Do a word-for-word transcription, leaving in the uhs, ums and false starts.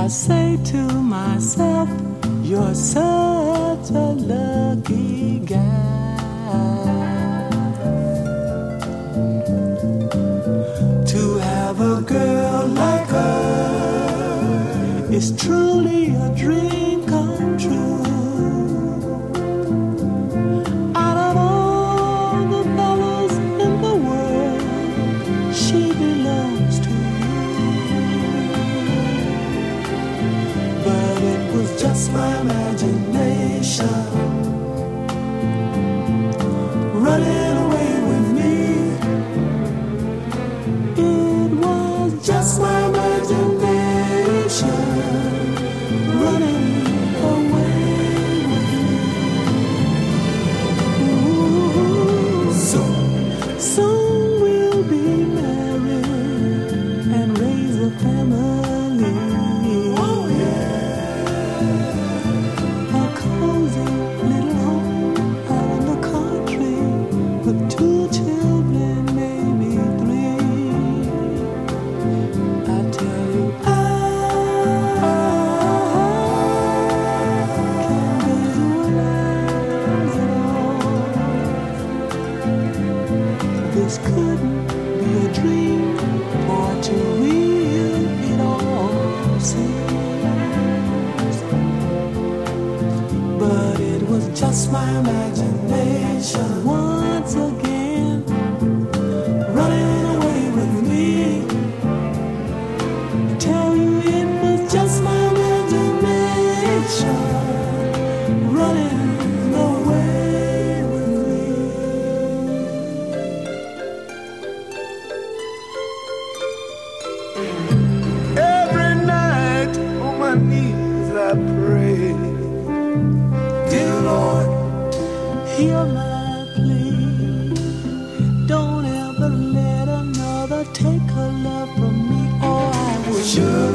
I say to myself, you're such a lucky guy to have a girl like her. It's truly a dream come true. Out of all the fellas in the world, she belongs to just my imagination running away with me. It was just my imagination running away with me. Ooh, soon, soon we'll be married and raise a family. Oh yeah. This couldn't be a dream, for too real it all seems. But it was just my imagination once again running away with me. I tell you it was just my imagination running away. I pray, dear Lord, hear my plea. Don't ever let another take her love from me, or I will surely